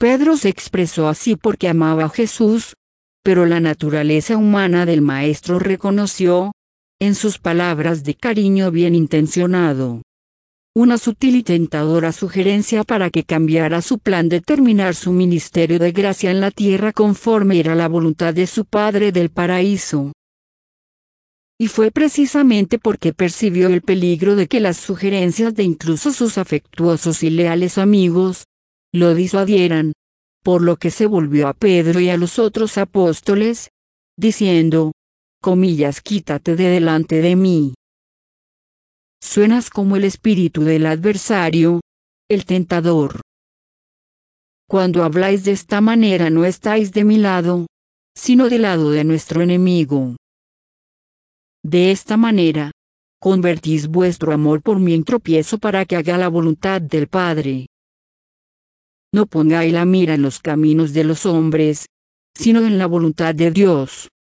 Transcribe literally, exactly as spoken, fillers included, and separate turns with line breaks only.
Pedro se expresó así porque amaba a Jesús, pero la naturaleza humana del maestro reconoció, en sus palabras de cariño bien intencionado, una sutil y tentadora sugerencia para que cambiara su plan de terminar su ministerio de gracia en la tierra conforme era la voluntad de su Padre del paraíso. Y fue precisamente porque percibió el peligro de que las sugerencias de incluso sus afectuosos y leales amigos lo disuadieran, por lo que se volvió a Pedro y a los otros apóstoles, diciendo, comillas, quítate de delante de mí. Suenas como el espíritu del adversario, el tentador. Cuando habláis de esta manera no estáis de mi lado, sino del lado de nuestro enemigo. De esta manera, convertís vuestro amor por mí en tropiezo para que haga la voluntad del Padre. No pongáis la mira en los caminos de los hombres, sino en la voluntad de Dios.